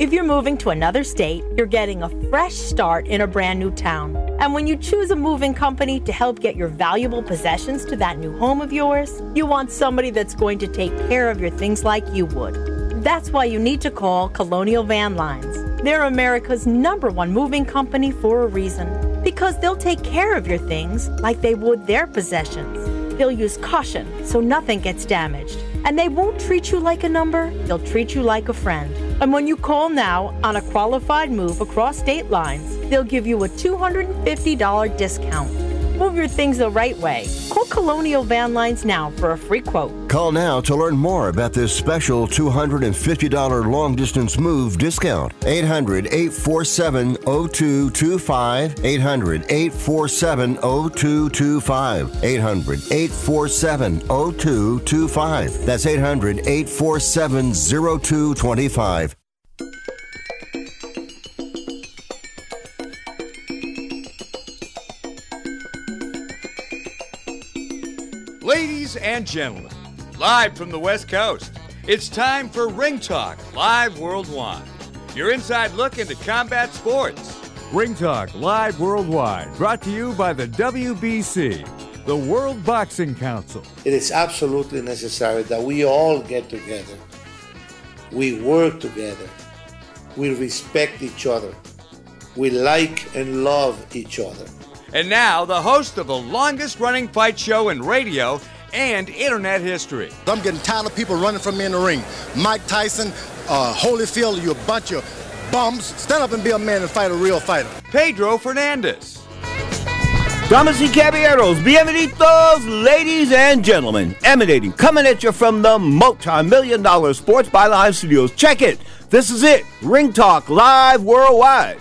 If you're moving to another state, you're getting a fresh start in a brand new town. And when you choose a moving company to help get your valuable possessions to that new home of yours, you want somebody that's going to take care of your things like you would. That's why you need to call Colonial Van Lines. They're America's #1 moving company for a reason. Because they'll take care of your things like they would their possessions. They'll use caution so nothing gets damaged. And they won't treat you like a number, they'll treat you like a friend. And when you call now on a qualified move across state lines, they'll give you a $250 discount. Move your things the right way. Call Colonial Van Lines now for a free quote. Call now to learn more about this special $250 long-distance move discount. 800-847-0225. 800-847-0225. 800-847-0225. That's 800-847-0225. Ladies and gentlemen, live from the West Coast, it's time for Ring Talk Live Worldwide. Your inside look into combat sports. Ring Talk Live Worldwide, brought to you by the WBC, the World Boxing Council. It is absolutely necessary that we all get together. We work together. We respect each other. We like and love each other. And now, the host of the longest-running fight show in radio and internet history. I'm getting tired of people running from me in the ring. Mike Tyson, Holyfield, you a bunch of bums. Stand up and be a man and fight a real fighter. Pedro Fernandez. Damas y caballeros, bienvenidos, ladies and gentlemen. Emanating, coming at you from the multi-million-dollar Sports Byline Studios. Check it. This is it. Ring Talk Live Worldwide.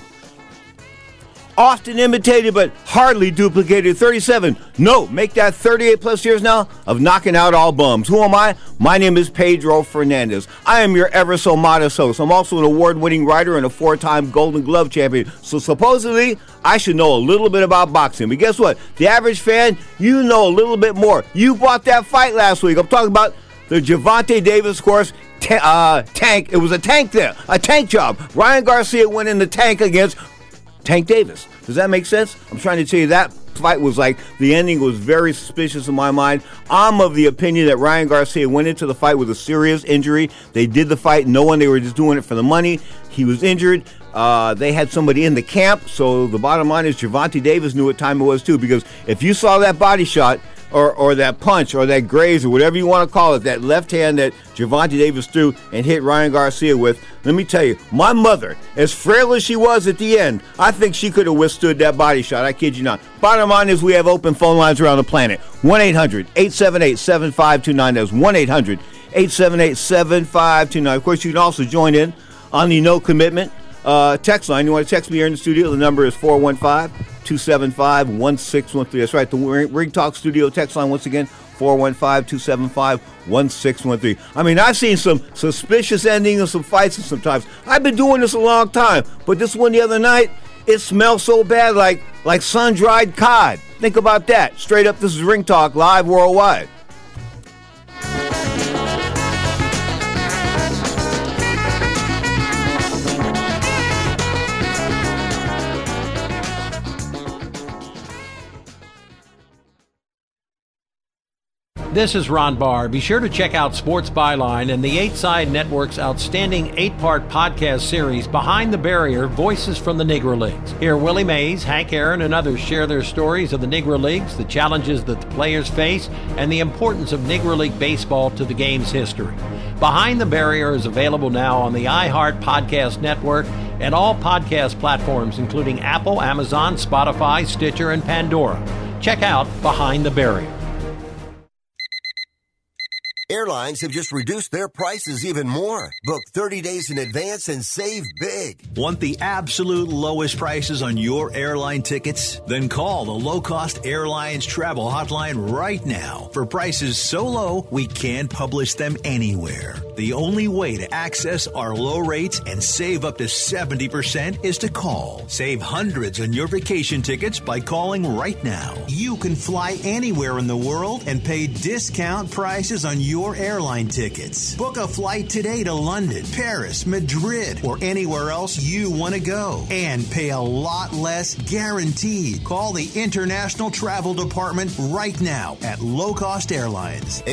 Often imitated but hardly duplicated 37. No, make that 38 plus years now of knocking out all bums. Who am I? My name is Pedro Fernandez. I am your ever so modest host. I'm also an award-winning writer and a 4-time Golden Glove champion. So supposedly, I should know a little bit about boxing. But guess what? The average fan, you know a little bit more. You bought that fight last week. I'm talking about the Gervonta Davis, of course, tank. It was a tank there. A tank job. Ryan Garcia went in the tank against Tank Davis. Does that make sense? I'm trying to tell you that fight was like, the ending was very suspicious in my mind. I'm of the opinion that Ryan Garcia went into the fight with a serious injury. They did the fight knowing they were just doing it for the money. He was injured. They had somebody in the camp. So the bottom line is Gervonta Davis knew what time it was too, because if you saw that body shot, or that punch, or that graze, or whatever you want to call it, that left hand that Gervonta Davis threw and hit Ryan Garcia with, let me tell you, my mother, as frail as she was at the end, I think she could have withstood that body shot. I kid you not. Bottom line is we have open phone lines around the planet. 1-800-878-7529. That's 1-800-878-7529. Of course, you can also join in on the No Commitment text line. You want to text me here in the studio, the number is 415-275-1613. That's right, the Ring Talk Studio text line once again, 415-275-1613. I mean, I've seen some suspicious endings of some fights and sometimes. I've been doing this a long time, but this one the other night, it smells so bad like sun-dried cod. Think about that. Straight up, this is Ring Talk Live Worldwide. This is Ron Barr. Be sure to check out Sports Byline and the 8 Side Network's outstanding 8-part podcast series, Behind the Barrier, Voices from the Negro Leagues. Hear Willie Mays, Hank Aaron, and others share their stories of the Negro Leagues, the challenges that the players face, and the importance of Negro League baseball to the game's history. Behind the Barrier is available now on the iHeart Podcast Network and all podcast platforms, including Apple, Amazon, Spotify, Stitcher, and Pandora. Check out Behind the Barrier. Airlines have just reduced their prices even more. Book 30 days in advance and save big. Want the absolute lowest prices on your airline tickets? Then call the Low Cost Airlines Travel Hotline right now for prices so low we can't publish them anywhere. The only way to access our low rates and save up to 70% is to call. Save hundreds on your vacation tickets by calling right now. You can fly anywhere in the world and pay discount prices on your airline tickets. Book a flight today to London, Paris, Madrid, or anywhere else you want to go. And pay a lot less guaranteed. Call the International Travel Department right now at Low Cost Airlines.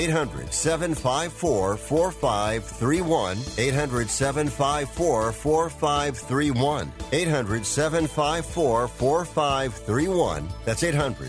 800-754-4531. 800-754-4531. 800-754-4531. That's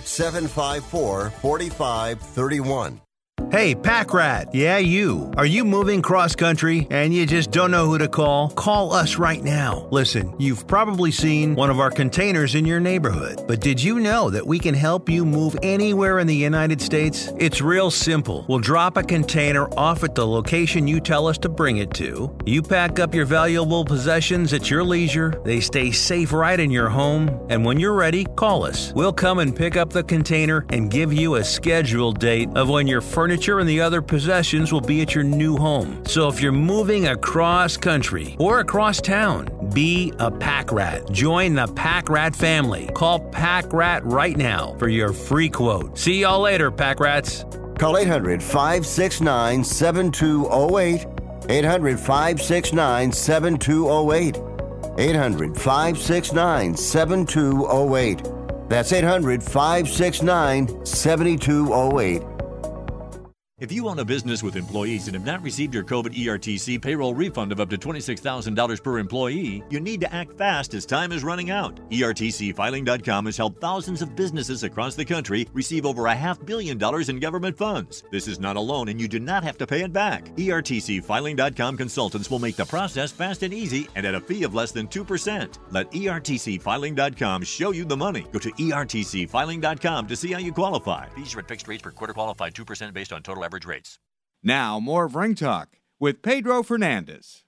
800-754-4531. Hey, Pack Rat. Yeah, you. Are you moving cross-country and you just don't know who to call? Call us right now. Listen, you've probably seen one of our containers in your neighborhood, but did you know that we can help you move anywhere in the United States? It's real simple. We'll drop a container off at the location you tell us to bring it to. You pack up your valuable possessions at your leisure. They stay safe right in your home. And when you're ready, call us. We'll come and pick up the container and give you a scheduled date of when your furniture and the other possessions will be at your new home. So if you're moving across country or across town, be a Pack Rat. Join the Pack Rat family. Call Pack Rat right now for your free quote. See y'all later, Pack Rats. Call 800-569-7208. 800-569-7208. 800-569-7208. That's 800-569-7208. If you own a business with employees and have not received your COVID ERTC payroll refund of up to $26,000 per employee, you need to act fast as time is running out. ERTCfiling.com has helped thousands of businesses across the country receive over $500 million in government funds. This is not a loan and you do not have to pay it back. ERTCfiling.com consultants will make the process fast and easy and at a fee of less than 2%. Let ERTCfiling.com show you the money. Go to ERTCfiling.com to see how you qualify. Fees are at fixed rates per quarter, qualified 2% based on total average rates. Now, more of Ring Talk with Pedro Fernandez.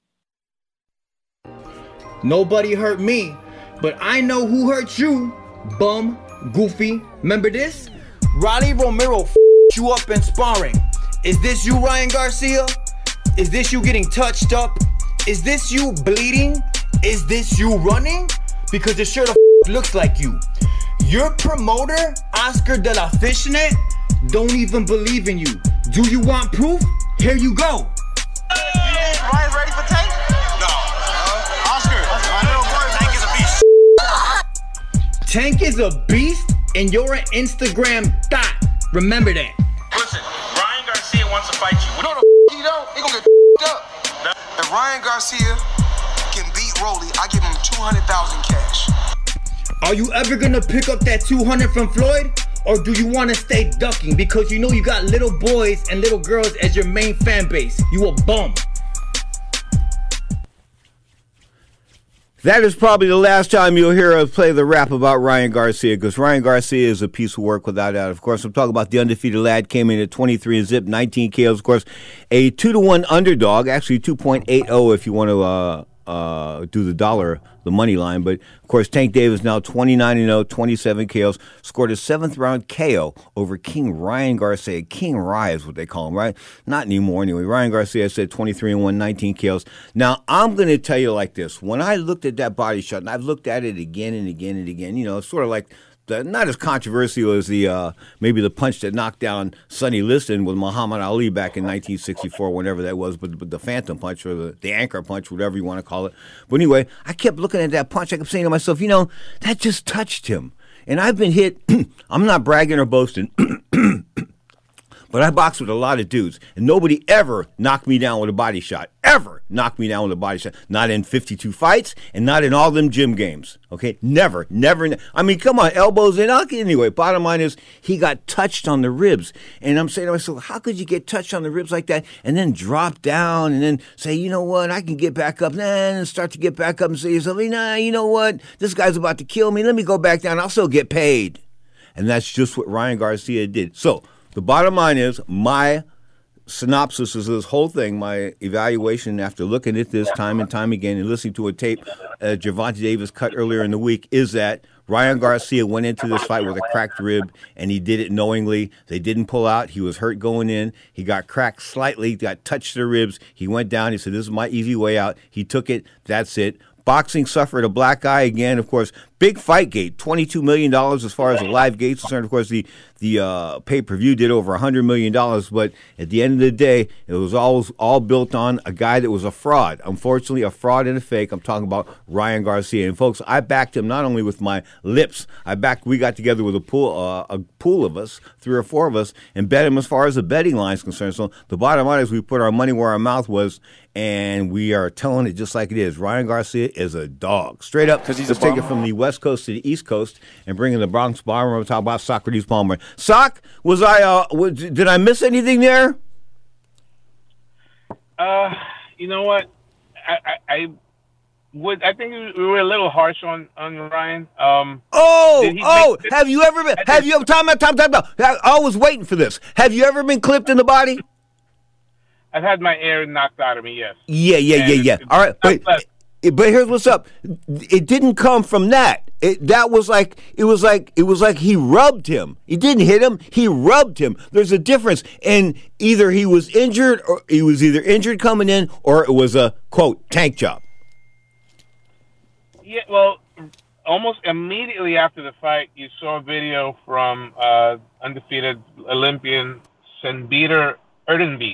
Nobody hurt me, but I know who hurt you, bum, goofy. Remember this? Rolly Romero you up in sparring. Is this you, Ryan Garcia? Is this you getting touched up? Is this you bleeding? Is this you running? Because it sure the looks like you. Your promoter, Oscar de la Fishnet, don't even believe in you. Do you want proof? Here you go. Ryan's ready for Tank? No. Oscar, my little boy, Tank is a beast. Tank is a beast and you're an Instagram thot. Remember that. Listen, Ryan Garcia wants to fight you. No, he don't. He gonna get up. If Ryan Garcia can beat Rolly, I give him $200,000 cash. Are you ever gonna pick up that 200 from Floyd? Or do you want to stay ducking because you know you got little boys and little girls as your main fan base? You a bum. That is probably the last time you'll hear us play the rap about Ryan Garcia, because Ryan Garcia is a piece of work without doubt. Of course, I'm talking about the undefeated lad, came in at 23 and zip, 19 KOs. Of course, a 2-1 underdog, actually 2.80 if you want to do the dollar, the money line. But, of course, Tank Davis now 29-0, 27 KOs, scored a 7th-round KO over King Ryan Garcia. King Rye is what they call him, right? Not anymore, anyway. Ryan Garcia said 23-1, 19 KOs. Now, I'm going to tell you like this. When I looked at that body shot, and I've looked at it again and again and again, you know, it's sort of like not as controversial as the maybe the punch that knocked down Sonny Liston with Muhammad Ali back in 1964, whenever that was, but the phantom punch or the anchor punch, whatever you want to call it. But anyway, I kept looking at that punch. I kept saying to myself, you know, that just touched him. And I've been hit. I'm not bragging or boasting. But I boxed with a lot of dudes, and nobody ever knocked me down with a body shot. Ever knocked me down with a body shot. Not in 52 fights, and not in all them gym games. Okay? Never. I mean, come on, elbows in. Anyway, bottom line is, he got touched on the ribs. And I'm saying to myself, how could you get touched on the ribs like that, and then drop down, and then say, you know what, I can get back up, and start to get back up and say to yourself, nah, you know what, this guy's about to kill me. Let me go back down. I'll still get paid. And that's just what Ryan Garcia did. So, the bottom line is, my synopsis is this whole thing, my evaluation after looking at this time and time again and listening to a tape Gervonta Davis cut earlier in the week, is that Ryan Garcia went into this fight with a cracked rib, and he did it knowingly. They didn't pull out. He was hurt going in. He got cracked slightly, got touched to the ribs. He went down. He said, this is my easy way out. He took it. That's it. Boxing suffered a black eye again. Of course, big fight gate, $22 million as far as the live gate's concerned. Of course, the pay-per-view did over $100 million, but at the end of the day, it was all built on a guy that was a fraud. Unfortunately, a fraud and a fake. I'm talking about Ryan Garcia. And folks, I backed him not only with my lips. We got together with a pool of us, 3 or 4 of us, and bet him as far as the betting line is concerned. So the bottom line is we put our money where our mouth was, and we are telling it just like it is. Ryan Garcia is a dog. Straight up, let's take it from the West Coast to the East Coast and bring in the Bronx Bomber. We're talking about Socrates Palmer. Sock, did I miss anything there? You know what? I think we were a little harsh on Ryan. Have you ever been? Time out. I was waiting for this. Have you ever been clipped in the body? I've had my air knocked out of me. Yes. Yeah. All right, but here's what's up. It didn't come from that. It was like he rubbed him. He didn't hit him. He rubbed him. There's a difference, and either he was injured, or he was either injured coming in, or it was a quote tank job. Yeah, well, almost immediately after the fight, you saw a video from undefeated Olympian Sven-Peter Erdenbeet,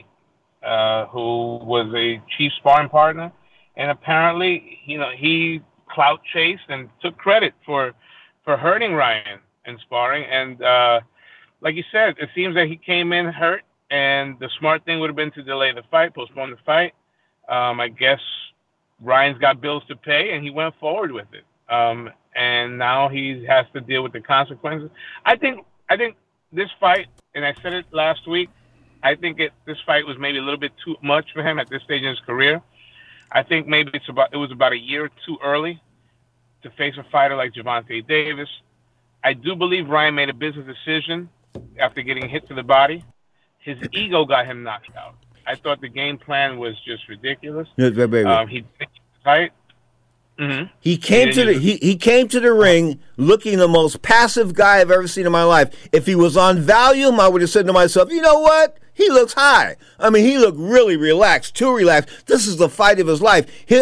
who was a chief sparring partner, and apparently, he clout chased and took credit for hurting Ryan in sparring. And like you said, it seems that he came in hurt, and the smart thing would have been to delay the fight, postpone the fight. I guess Ryan's got bills to pay, and he went forward with it. And now he has to deal with the consequences. I think this fight, and I said it last week, I think this fight was maybe a little bit too much for him at this stage in his career. I think maybe it was about a year or two early to face a fighter like Gervonta Davis. I do believe Ryan made a business decision after getting hit to the body. His ego got him knocked out. I thought the game plan was just ridiculous. He tight. Mm-hmm. He came to the ring looking the most passive guy I've ever seen in my life. If he was on Valium, I would have said to myself, you know what? He looks high. I mean, he looked really relaxed, too relaxed. This is the fight of his life.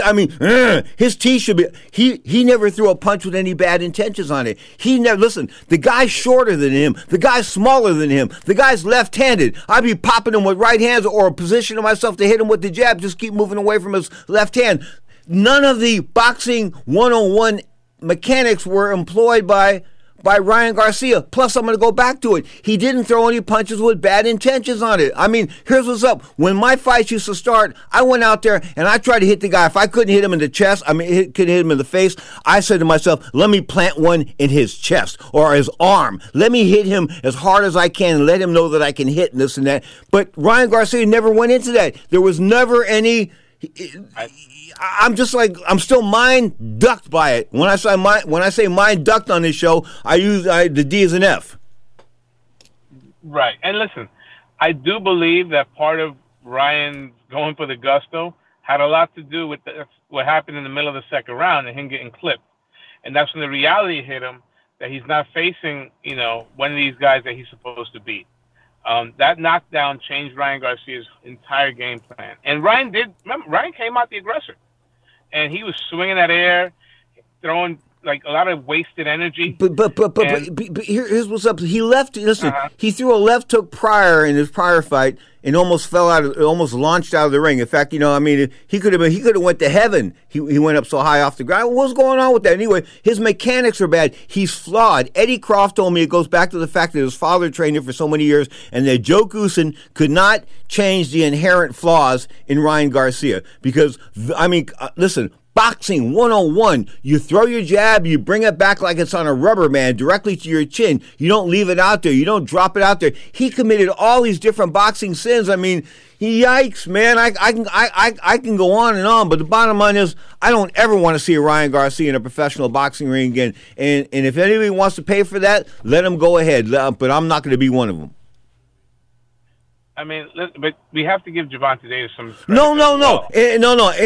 His teeth should be. He never threw a punch with any bad intentions on it. He never. Listen, the guy's shorter than him. The guy's smaller than him. The guy's left-handed. I'd be popping him with right hands or positioning myself to hit him with the jab. Just keep moving away from his left hand. None of the boxing 101 mechanics were employed by Ryan Garcia. Plus, I'm going to go back to it. He didn't throw any punches with bad intentions on it. I mean, here's what's up. When my fights used to start, I went out there and I tried to hit the guy. If I couldn't hit him in the chest, couldn't hit him in the face, I said to myself, let me plant one in his chest or his arm. Let me hit him as hard as I can and let him know that I can hit and this and that. But Ryan Garcia never went into that. There was never any... I'm still mind ducked by it. When I say mind ducked on this show, I use the D as an F. Right. And listen, I do believe that part of Ryan going for the gusto had a lot to do with what happened in the middle of the second round and him getting clipped. And that's when the reality hit him that he's not facing, one of these guys that he's supposed to beat. That knockdown changed Ryan Garcia's entire game plan. And Ryan came out the aggressor. And he was swinging that air, throwing like a lot of wasted energy. But here's what's up. He left. Listen, he threw a left hook prior in his prior fight and almost almost launched out of the ring. In fact, he could have went to heaven. He went up so high off the ground. What's going on with that? Anyway, his mechanics are bad. He's flawed. Eddie Croft told me it goes back to the fact that his father trained him for so many years, and that Joe Goosen could not change the inherent flaws in Ryan Garcia. Because listen. Boxing 101, you throw your jab, you bring it back like it's on a rubber band directly to your chin. You don't leave it out there. You don't drop it out there. He committed all these different boxing sins. I mean, yikes, man. I can go on and on, but the bottom line is I don't ever want to see a Ryan Garcia in a professional boxing ring again. And if anybody wants to pay for that, let him go ahead. But I'm not going to be one of them. I mean, but we have to give Gervonta Davis some credit. No. He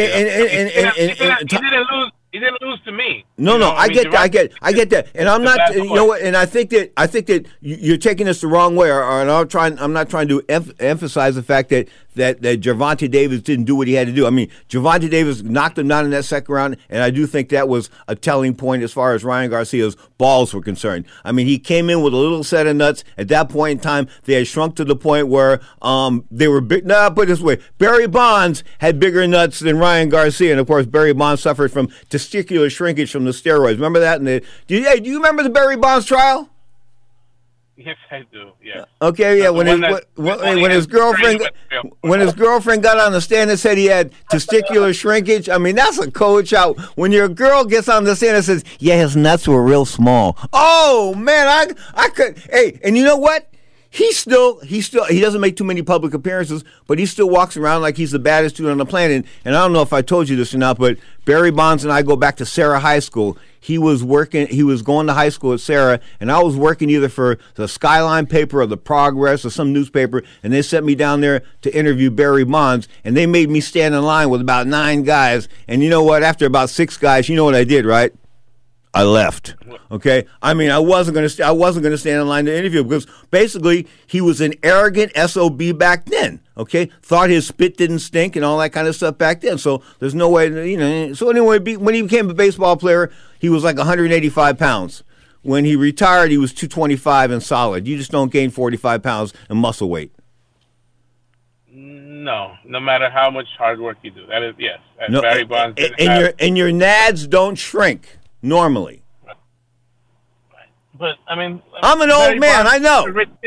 didn't lose to me. I get that. And I'm not, and I think that you're taking this the wrong way, and I'm not trying to emphasize the fact that that Gervonta Davis didn't do what he had to do. I mean, Gervonta Davis knocked him down in that second round, and I do think that was a telling point as far as Ryan Garcia's balls were concerned. I mean, he came in with a little set of nuts. At that point in time, they had shrunk to the point where they were big. Put it this way, Barry Bonds had bigger nuts than Ryan Garcia, and of course, Barry Bonds suffered from testicular shrinkage from the steroids. Remember that? Do you remember the Barry Bonds trial? Yes, I do. Yeah. Okay, yeah. When his girlfriend got on the stand and said he had testicular shrinkage, I mean that's a coach out. When your girl gets on the stand and says, "Yeah, his nuts were real small." Oh man, I could. Hey, and you know what? He doesn't make too many public appearances, but he still walks around like he's the baddest dude on the planet. And I don't know if I told you this or not, but Barry Bonds and I go back to Sarah High School. He was going to high school at Sarah, and I was working either for the Skyline paper or the Progress or some newspaper, and they sent me down there to interview Barry Bonds, and they made me stand in line with about 9 guys. And you know what? After about 6 guys, you know what I did, right? I left. Okay, I mean, I wasn't going to stand in line to interview because basically he was an arrogant SOB back then. Okay, thought his spit didn't stink and all that kind of stuff back then. So there's no way, So anyway, when he became a baseball player, he was like 185 pounds. When he retired, he was 225 and solid. You just don't gain 45 pounds in muscle weight. No matter how much hard work you do. That is yes. No, Barry Bonds and your nads don't shrink normally. But I mean, I'm an old man. I know.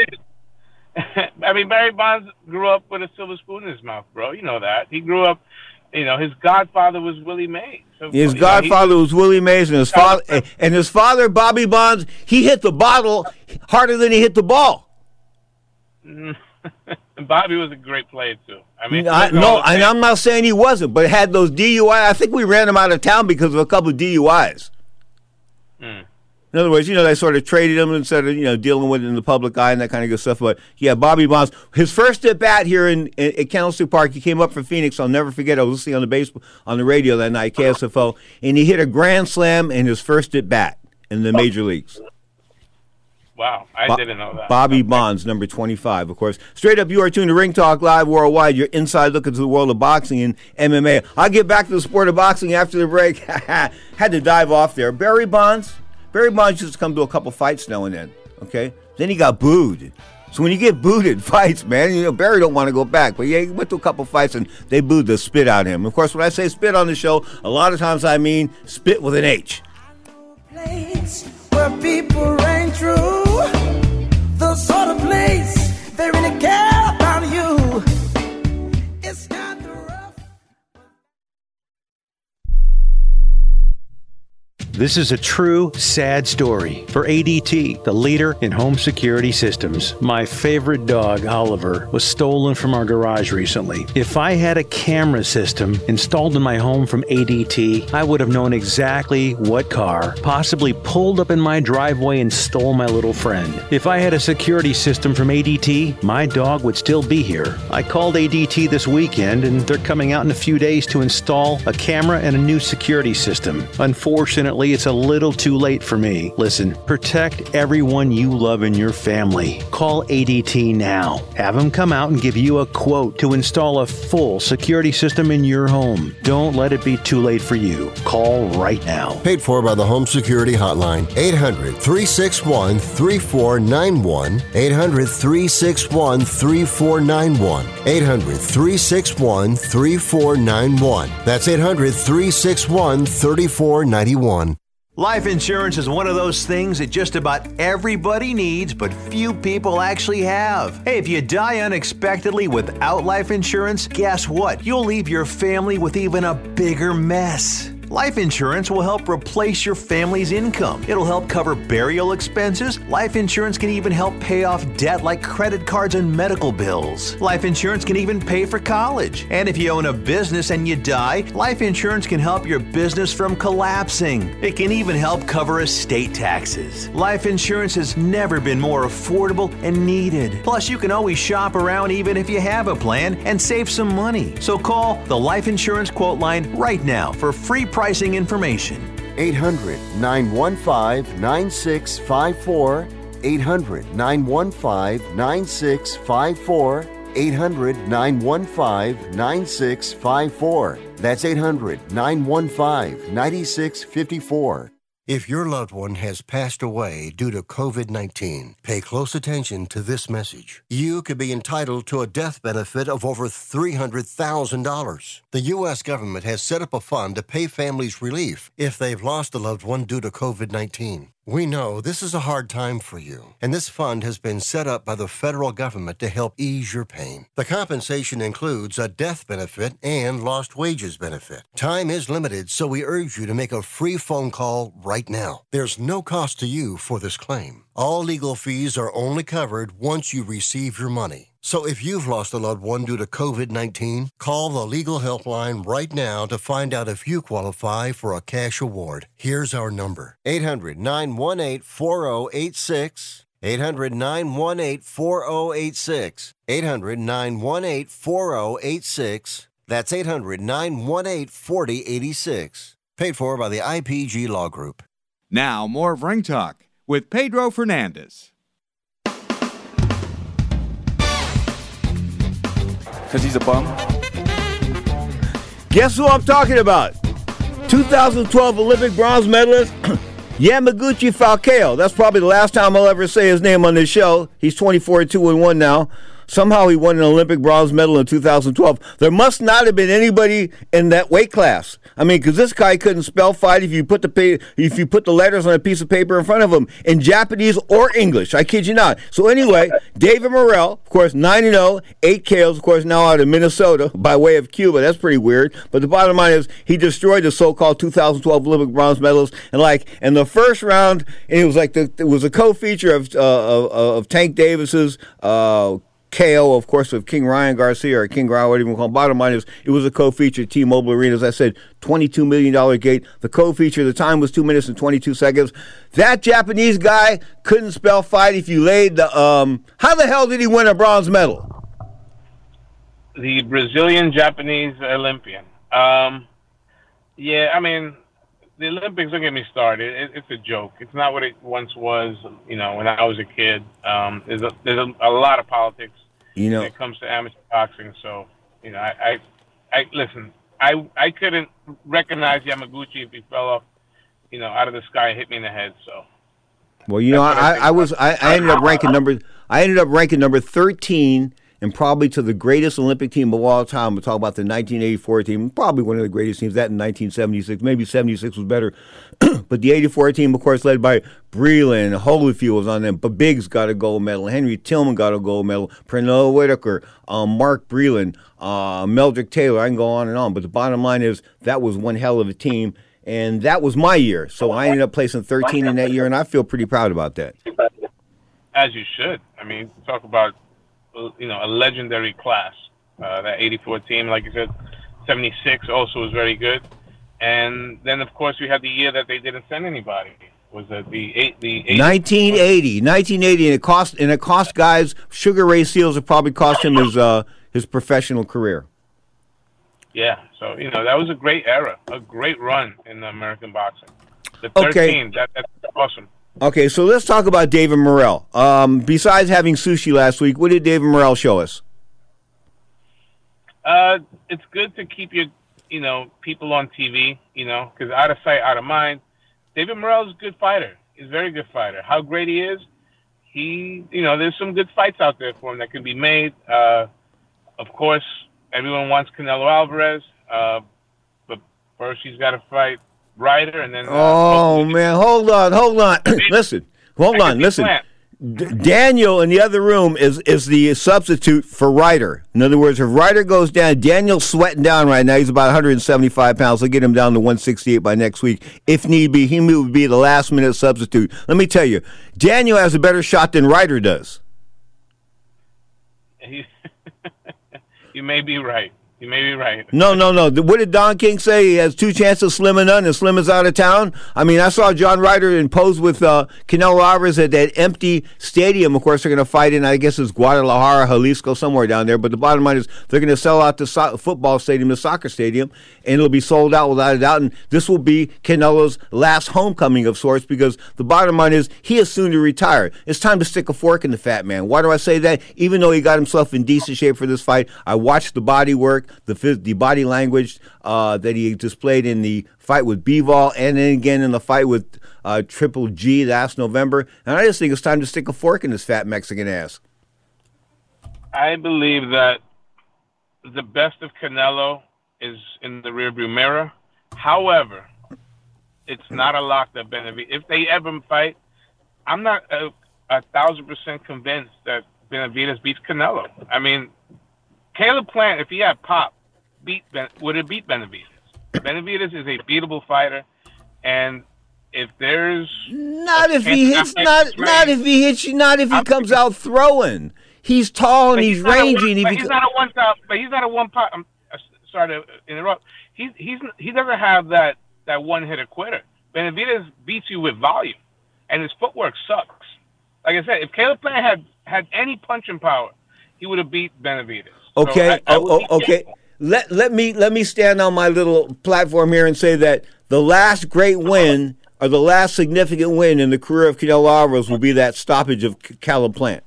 I mean, Barry Bonds grew up with a silver spoon in his mouth, bro. You know that. He grew up. His godfather was Willie Mays. So, his godfather was Willie Mays, and his father, Bobby Bonds, he hit the bottle harder than he hit the ball. Bobby was a great player too. I mean, and I'm not saying he wasn't, but had those DUI. I think we ran him out of town because of a couple of DUIs. In other words, they sort of traded him instead of, dealing with it in the public eye and that kind of good stuff. But, yeah, Bobby Bonds, his first at-bat here at Candlestick Park, he came up for Phoenix. I'll never forget. I was listening on the radio that night, KSFO, and he hit a grand slam in his first at-bat in the major leagues. Wow, I didn't know that. Bobby Bonds, number 25, of course. Straight up, you are tuned to Ring Talk Live Worldwide, your inside look into the world of boxing and MMA. I'll get back to the sport of boxing after the break. Had to dive off there. Barry Bonds used to come to a couple fights now and then, okay? Then he got booed. So when you get booed at fights, man, Barry don't want to go back. But yeah, he went to a couple fights and they booed the spit out of him. Of course, when I say spit on the show, a lot of times I mean spit with an H. Place where people reign true, the sort of place they really care about you. It's not the rough. This is a true, sad story for ADT, the leader in home security systems. My favorite dog, Oliver, was stolen from our garage recently. If I had a camera system installed in my home from ADT, I would have known exactly what car possibly pulled up in my driveway and stole my little friend. If I had a security system from ADT, my dog would still be here. I called ADT this weekend, and they're coming out in a few days to install a camera and a new security system. Unfortunately, it's a little too late for me. Listen, protect everyone you love in your family. Call ADT now. Have them come out and give you a quote to install a full security system in your home. Don't let it be too late for you. Call right now. Paid for by the Home Security Hotline. 800-361-3491. 800-361-3491. 800-361-3491. That's 800-361-3491. Life insurance is one of those things that just about everybody needs, but few people actually have. Hey, if you die unexpectedly without life insurance, guess what? You'll leave your family with even a bigger mess. Life insurance will help replace your family's income. It'll help cover burial expenses. Life insurance can even help pay off debt like credit cards and medical bills. Life insurance can even pay for college. And if you own a business and you die, life insurance can help your business from collapsing. It can even help cover estate taxes. Life insurance has never been more affordable and needed. Plus, you can always shop around even if you have a plan and save some money. So call the Life Insurance Quote Line right now for free pricing information. 800-915-9654. 800-915-9654. 800-915-9654. That's 800-915-9654. If your loved one has passed away due to COVID-19, pay close attention to this message. You could be entitled to a death benefit of over $300,000. The U.S. government has set up a fund to pay families relief if they've lost a loved one due to COVID-19. We know this is a hard time for you, and this fund has been set up by the federal government to help ease your pain. The compensation includes a death benefit and lost wages benefit. Time is limited, so we urge you to make a free phone call right now. There's no cost to you for this claim. All legal fees are only covered once you receive your money. So if you've lost a loved one due to COVID-19, call the legal helpline right now to find out if you qualify for a cash award. Here's our number: 800-918-4086. 800-918-4086. 800-918-4086. That's 800-918-4086. Paid for by the IPG Law Group. Now, more of Ring Talk with Pedro Fernandez. Because he's a bum? Guess who I'm talking about? 2012 Olympic bronze medalist Yamaguchi Falcao. That's probably the last time I'll ever say his name on this show. He's 24-2-1 now. Somehow he won an Olympic bronze medal in 2012. There must not have been anybody in that weight class. I mean, because this guy couldn't spell fight if you put the letters on a piece of paper in front of him in Japanese or English. I kid you not. So anyway, David Morrell, of course, 9-0, 8 KOs, of course, now out of Minnesota by way of Cuba. That's pretty weird. But the bottom line is he destroyed the so-called 2012 Olympic bronze medalists. And like in the first round, and it was like it was a co-feature of Tank Davis's KO, of course, of King Ryan Garcia, or King Ryan, whatever you call him. Bottom line is, it was a co-feature at T-Mobile Arena. As I said, $22 million gate. The co-feature, the time was 2 minutes and 22 seconds. That Japanese guy couldn't spell fight if you laid the, how the hell did he win a bronze medal? The Brazilian-Japanese Olympian. Yeah, I mean, the Olympics, don't get me started. It's a joke. It's not what it once was, when I was a kid. There's a lot of politics when it comes to amateur boxing. So, I listen, I couldn't recognize Yamaguchi if he fell off, out of the sky and hit me in the head. So, well, I ended up ranking number 13. And probably to the greatest Olympic team of all time. We'll talk about the 1984 team, probably one of the greatest teams. That in 1976, maybe 76 was better. But the 84 team, of course, led by Breland, Holyfield was on them. But Biggs got a gold medal. Henry Tillman got a gold medal. Pernell Whitaker, Mark Breland, Meldrick Taylor. I can go on and on. But the bottom line is that was one hell of a team. And that was my year. So I ended up placing 13 in that year, and I feel pretty proud about that. As you should. I mean, talk about a legendary class. That 84 team, like you said, 76 also was very good. And then, of course, we had the year that they didn't send anybody. Was it the 1980, and it cost guys. Sugar Ray Seals, it probably cost him his professional career. Yeah, so that was a great era, a great run in American boxing. The 13, that's awesome. Okay, so let's talk about David Morrell. Besides having sushi last week, what did David Morrell show us? It's good to keep your, people on TV, because out of sight, out of mind. David Morrell is a good fighter. He's a very good fighter. How great he is, there's some good fights out there for him that can be made. Of course, everyone wants Canelo Alvarez, but first he's got to fight Ryder, and then man, hold on. listen. Daniel in the other room is the substitute for Ryder. In other words, if Ryder goes down, Daniel's sweating down right now. He's about 175 pounds. They'll get him down to 168 by next week. If need be, he would be the last minute substitute. Let me tell you, Daniel has a better shot than Ryder does. You may be right. You may be right. No. What did Don King say? He has 2 chances, Slim and none, and Slim is out of town. I mean, I saw John Ryder impose with Canelo Alvarez at that empty stadium. Of course, they're going to fight in, I guess it's Guadalajara, Jalisco, somewhere down there. But the bottom line is they're going to sell out the football stadium, the soccer stadium, and it'll be sold out without a doubt. And this will be Canelo's last homecoming of sorts, because the bottom line is he is soon to retire. It's time to stick a fork in the fat man. Why do I say that? Even though he got himself in decent shape for this fight, I watched the body work, the body language that he displayed in the fight with Bivol, and then again in the fight with Triple G last November. And I just think it's time to stick a fork in this fat Mexican ass. I believe that the best of Canelo is in the rearview mirror. However, it's not a lock that Benavidez, if they ever fight, I'm not 1,000% convinced that Benavidez beats Canelo. I mean, Caleb Plant, if he had pop, would have beat Benavidez. Benavidez is a beatable fighter, and if there's not if he comes out throwing. He's tall and he's rangy. He's not a one-top. But he's not a one-pot. I'm sorry to interrupt. He doesn't have that one-hitter quitter. Benavidez beats you with volume, and his footwork sucks. Like I said, if Caleb Plant had any punching power, he would have beat Benavidez. Okay. Okay. Let me stand on my little platform here and say that the last great win or the last significant win in the career of Canelo Alvarez will be that stoppage of Caleb Plant.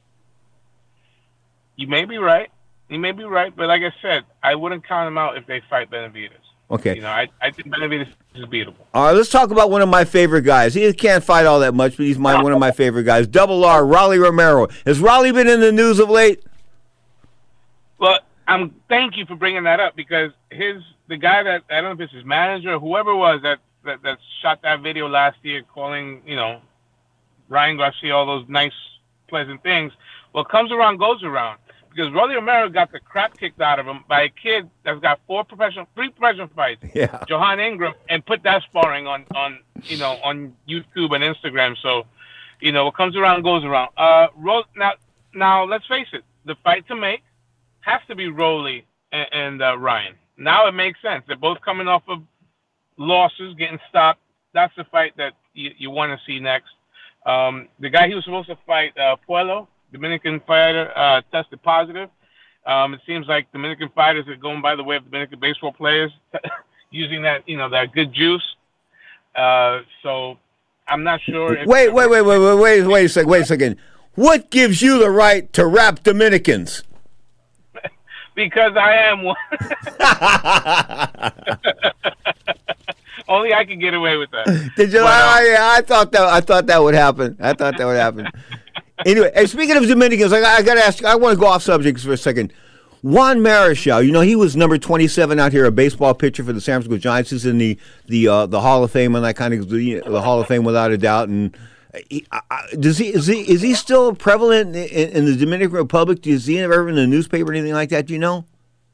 You may be right. But like I said, I wouldn't count him out if they fight Benavidez. Okay. You know, I think Benavidez is beatable. All right, let's talk about one of my favorite guys. He can't fight all that much, but he's one of my favorite guys. Double R, Rolly Romero. Has Rolly been in the news of late? Well, thank you for bringing that up, because the guy that, I don't know if it's his manager or whoever it was that shot that video last year calling, Ryan Garcia all those nice, pleasant things. What comes around goes around, because Rolly Romero got the crap kicked out of him by a kid that's got 3 professional fights, Johan Ingram, and put that sparring on YouTube and Instagram. So, what comes around goes around. Now let's face it, the fight to make has to be Rolly and Ryan. Now it makes sense. They're both coming off of losses, getting stopped. That's the fight that you want to see next. The guy he was supposed to fight, Puello, Dominican fighter, tested positive. It seems like Dominican fighters are going by the way of Dominican baseball players, using that good juice. So I'm not sure. Wait a second. What gives you the right to rap Dominicans? Because I am one. Only I can get away with that. Did you? I thought that would happen. Anyway, and speaking of Dominicans, I got to ask. I want to go off subject for a second. Juan Marichal, he was number 27 out here, a baseball pitcher for the San Francisco Giants. He's in the Hall of Fame and that kind of the Hall of Fame without a doubt. And is he still prevalent in the Dominican Republic? Is he ever in the newspaper or anything like that? Do you know?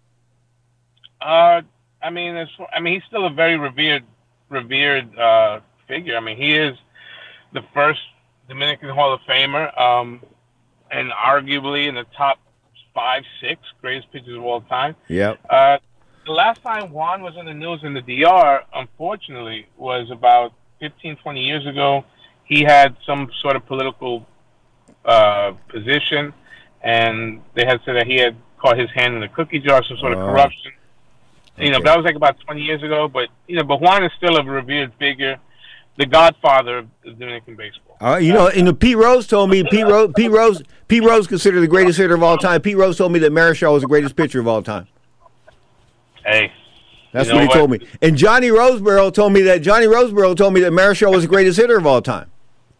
He's still a very revered figure. I mean, he is the first Dominican Hall of Famer, and arguably in the top 5, 6 greatest pitchers of all time. Yep. The last time Juan was in the news in the DR, unfortunately, was about 15, 20 years ago. He had some sort of political position, and they had said that he had caught his hand in the cookie jar, some sort of corruption. Okay. But that was like about 20 years ago. But Juan is still a revered figure, the godfather of Dominican baseball. Pete Rose told me Pete Rose considered the greatest hitter of all time. Pete Rose told me that Marichal was the greatest pitcher of all time. Hey. That's what he told me. And Johnny Roseborough told me that Marichal was the greatest hitter of all time.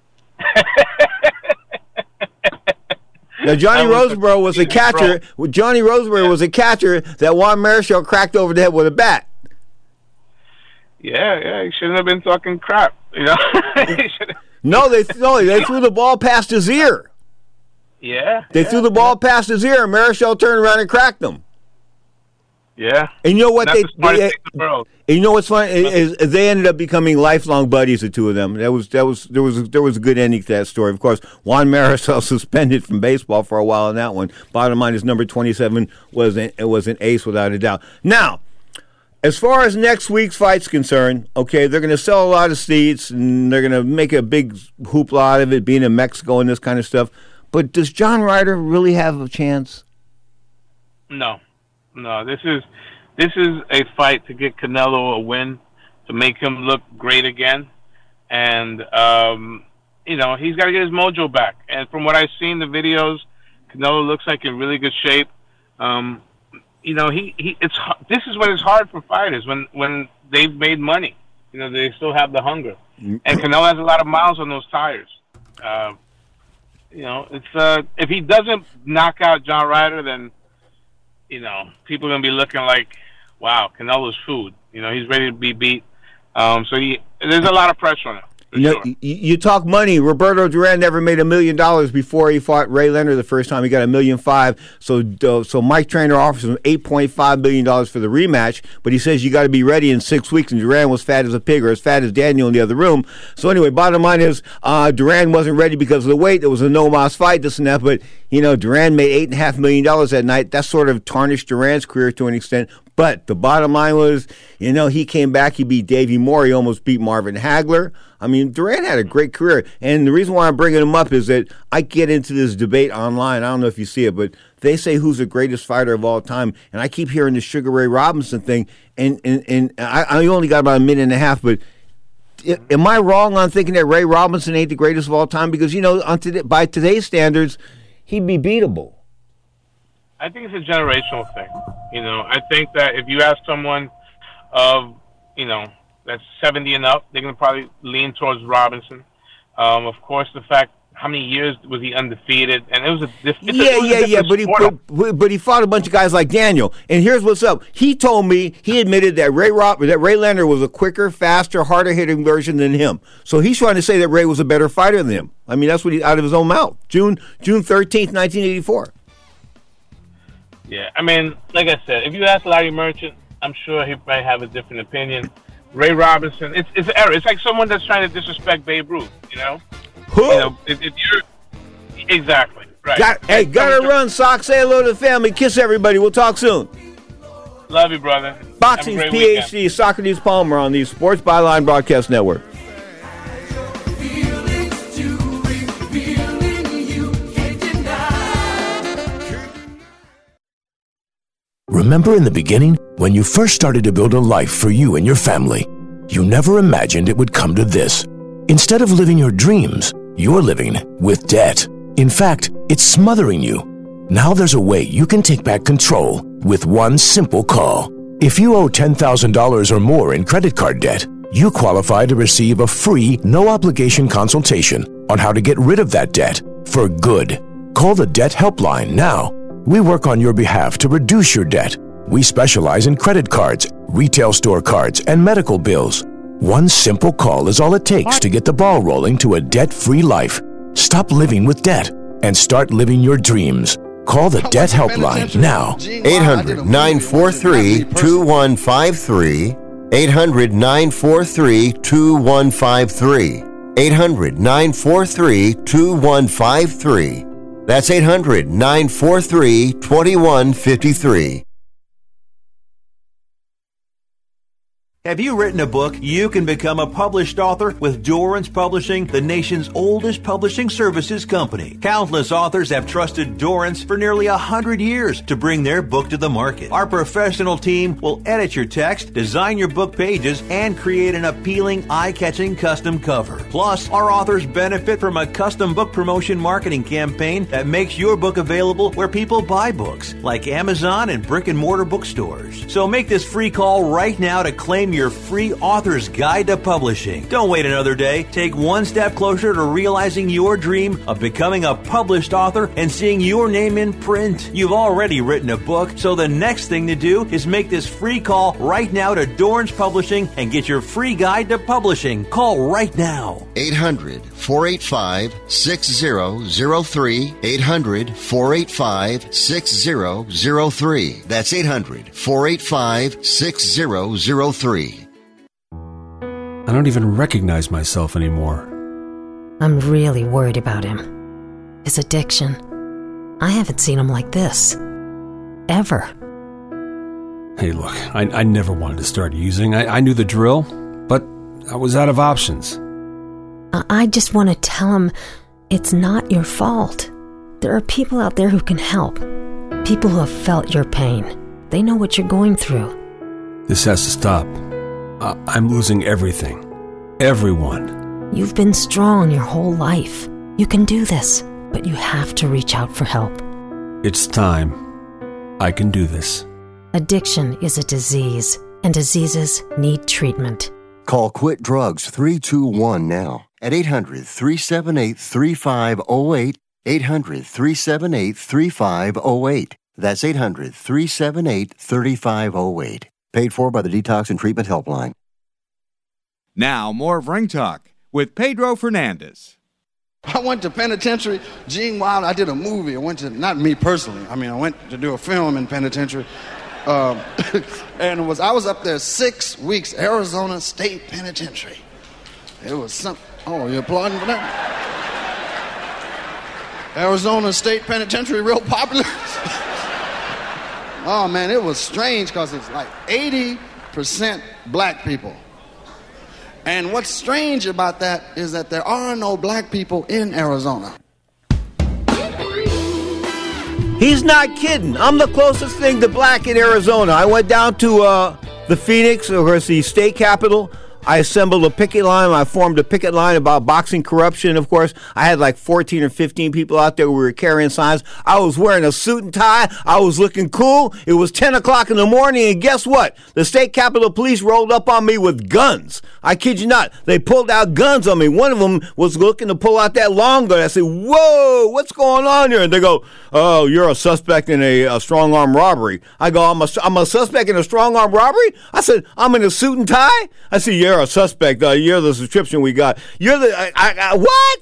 Now, Johnny Roseborough was a catcher. Johnny Roseborough was a catcher that Juan Marichal cracked over the head with a bat. Yeah, he shouldn't have been talking crap, No, they threw the ball past his ear. Yeah. They threw the ball past his ear, and Marichal turned around and cracked him. Yeah. And you know what That's the smartest thing in the world. And you know what's funny is they ended up becoming lifelong buddies, the two of them. There was a good ending to that story. Of course, Juan Marisol suspended from baseball for a while in that one. Bottom line is number 27 was an ace without a doubt. Now, as far as next week's fight's concerned, okay, they're going to sell a lot of seats and they're going to make a big hoopla out of it, being in Mexico and this kind of stuff. But does John Ryder really have a chance? No. This is a fight to get Canelo a win, to make him look great again, and he's got to get his mojo back. And from what I've seen, the videos, Canelo looks like in really good shape. This is when it's hard for fighters when they've made money. They still have the hunger, and Canelo has a lot of miles on those tires. If he doesn't knock out John Ryder, then people are gonna be looking like, wow, Canelo's food. He's ready to be beat. So there's a lot of pressure on him. You talk money. Roberto Duran never made $1 million before he fought Ray Leonard the first time. He got $1.5 million. So Mike Traynor offers him $8.5 million for the rematch, but he says you got to be ready in 6 weeks. And Duran was fat as a pig, or as fat as Daniel in the other room. So anyway, bottom line is Duran wasn't ready because of the weight. It was a no-mas fight, this and that. But Duran made $8.5 million that night. That sort of tarnished Duran's career to an extent. But the bottom line was, he came back. He beat Davey Moore. He almost beat Marvin Hagler. I mean, Duran had a great career. And the reason why I'm bringing him up is that I get into this debate online. I don't know if you see it, but they say who's the greatest fighter of all time. And I keep hearing the Sugar Ray Robinson thing. And I only got about a minute and a half, but am I wrong on thinking that Ray Robinson ain't the greatest of all time? Because, by today's standards, he'd be beatable. I think it's a generational thing. I think that if you ask someone of, that's 70 and up, they're going to probably lean towards Robinson. Of course, the fact, how many years was he undefeated? And it was but he fought a bunch of guys like Daniel. And here's what's up. He told me, he admitted that Ray Leonard was a quicker, faster, harder-hitting version than him. So he's trying to say that Ray was a better fighter than him. I mean, that's what out of his own mouth. June 13th, 1984. Yeah, I mean, like I said, if you ask Larry Merchant, I'm sure he might have a different opinion. Ray Robinson, it's an error. It's like someone that's trying to disrespect Babe Ruth, Who? If you're... Exactly, right. Gotta run, Sock. Say hello to the family. Kiss everybody. We'll talk soon. Love you, brother. Boxing's PhD, weekend. Socrates Palmer on the Sports Byline Broadcast Network. Remember in the beginning, when you first started to build a life for you and your family, you never imagined it would come to this. Instead of living your dreams, you're living with debt. In fact, it's smothering you. Now there's a way you can take back control with one simple call. If you owe $10,000 or more in credit card debt, you qualify to receive a free, no-obligation consultation on how to get rid of that debt for good. Call the Debt Helpline now. We work on your behalf to reduce your debt. We specialize in credit cards, retail store cards, and medical bills. One simple call is all it takes to get the ball rolling to a debt-free life. Stop living with debt and start living your dreams. Call the Debt Helpline now. 800-943-2153. 800-943-2153. 800-943-2153. That's 800-943-2153. Have you written a book? You can become a published author with Dorrance Publishing, the nation's oldest publishing services company. Countless authors have trusted Dorrance for nearly 100 years to bring their book to the market. Our professional team will edit your text, design your book pages, and create an appealing, eye-catching custom cover. Plus, our authors benefit from a custom book promotion marketing campaign that makes your book available where people buy books, like Amazon and brick-and-mortar bookstores. So make this free call right now to claim Claim your free author's guide to publishing. Don't wait another day. Take one step closer to realizing your dream of becoming a published author and seeing your name in print. You've already written a book, so the next thing to do is make this free call right now to Dorrance Publishing and get your free guide to publishing. Call right now. 800-485-6003. 800-485-6003. That's 800-485-6003. I don't even recognize myself anymore. I'm really worried about him. His addiction. I haven't seen him like this. Ever. Hey, look, I never wanted to start using. I knew the drill, but I was out of options. I just want to tell him it's not your fault. There are people out there who can help. People who have felt your pain. They know what you're going through. This has to stop. I'm losing everything. Everyone. You've been strong your whole life. You can do this, but you have to reach out for help. It's time. I can do this. Addiction is a disease, and diseases need treatment. Call Quit Drugs 321 now at 800-378-3508. 800-378-3508. That's 800-378-3508. Paid for by the Detox and Treatment Helpline. Now, more of Ring Talk with Pedro Fernandez. I went to penitentiary. Gene Wilder, I did a movie. I went to, not me personally, I went to do a film in penitentiary. And I was up there 6 weeks, Arizona State Penitentiary. It was something. Oh, you're applauding for that? Arizona State Penitentiary, real popular. Oh man, it was strange because it's like 80% black people. And what's strange about that is that there are no black people in Arizona. He's not kidding. I'm the closest thing to black in Arizona. I went down to the Phoenix, of course, the state capital. I assembled a picket line. I formed a picket line about boxing corruption. Of course, I had like 14 or 15 people out there. We were carrying signs. I was wearing a suit and tie. I was looking cool. It was 10 o'clock in the morning, and guess what? The state capitol police rolled up on me with guns. I kid you not. They pulled out guns on me. One of them was looking to pull out that long gun. I said, whoa, what's going on here? And they go, oh, you're a suspect in a strong-arm robbery. I go, I'm a suspect in a strong-arm robbery? I said, I'm in a suit and tie? I said, you're a suspect. You're the subscription we got. You're the, what?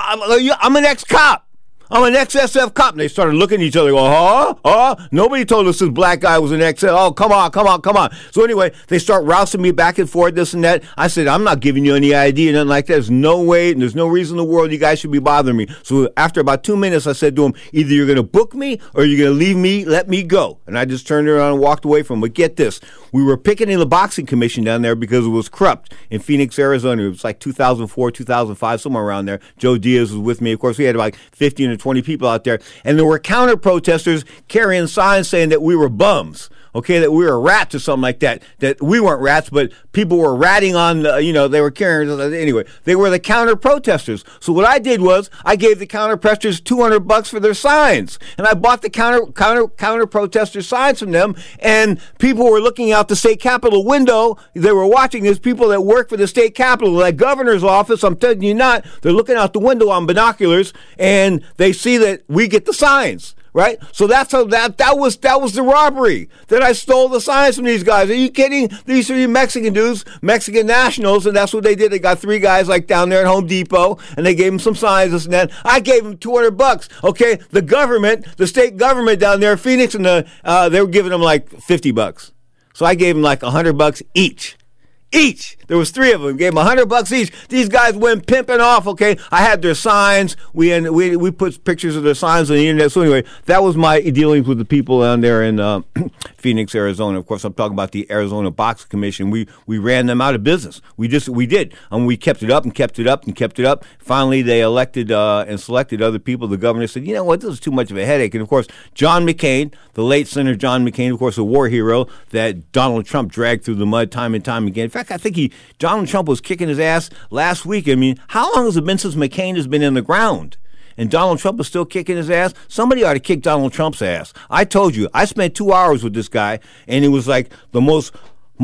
I'm an ex-cop. I'm an ex-SF cop. And they started looking at each other going, huh? Nobody told us this black guy was an ex. Oh, come on. So anyway, they start rousing me back and forth, this and that. I said, I'm not giving you any ID or nothing like that. There's no way, and there's no reason in the world you guys should be bothering me. So after about 2 minutes, I said to them, either you're going to book me or you're going to leave me, let me go. And I just turned around and walked away from them. But get this. We were picketing the boxing commission down there because it was corrupt in Phoenix, Arizona. It was like 2004, 2005, somewhere around there. Joe Diaz was with me. Of course, we had like 15 or 20 people out there. And there were counter-protesters carrying signs saying that we were bums. Okay, that we were rats or something like that. That we weren't rats, but people were ratting on, they were carrying, anyway. They were the counter-protesters. So what I did was, I gave the counter-protesters $200 for their signs. And I bought the counter-protester signs from them, and people were looking out the state capitol window. They were watching these people that work for the state capitol, that governor's office. I'm telling you not. They're looking out the window on binoculars, and they see that we get the signs. Right? So that's how that was the robbery. That I stole the signs from these guys. Are you kidding? These are Mexican dudes, Mexican nationals, and that's what they did. They got 3 guys like down there at Home Depot, and they gave them some signs, this and that. I gave them $200. Okay, the government, the state government down there, Phoenix, and they were giving them like $50. So I gave them like $100 each. There was 3 of them. Gave them $100 each. These guys went pimping off. Okay, I had their signs. We put pictures of their signs on the internet. So anyway, that was my dealings with the people down there in Phoenix, Arizona. Of course, I'm talking about the Arizona Boxing Commission. We ran them out of business. We did. And we kept it up and kept it up and kept it up. Finally, they elected and selected other people. The governor said, you know what, this is too much of a headache. And of course, John McCain, the late Senator John McCain, of course, a war hero that Donald Trump dragged through the mud time and time again. In fact, I think Donald Trump was kicking his ass last week. I mean, how long has it been since McCain has been in the ground? And Donald Trump is still kicking his ass? Somebody ought to kick Donald Trump's ass. I told you, I spent 2 hours with this guy, and it was like the most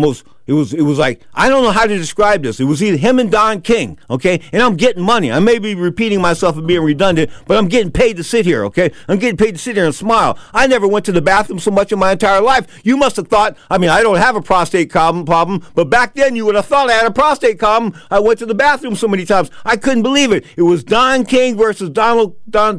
It was like, I don't know how to describe this. It was either him and Don King, okay? And I'm getting money. I may be repeating myself and being redundant, but I'm getting paid to sit here, okay? I'm getting paid to sit here and smile. I never went to the bathroom so much in my entire life. You must have thought, I mean, I don't have a prostate problem, but back then you would have thought I had a prostate problem. I went to the bathroom so many times. I couldn't believe it. It was Don King versus Donald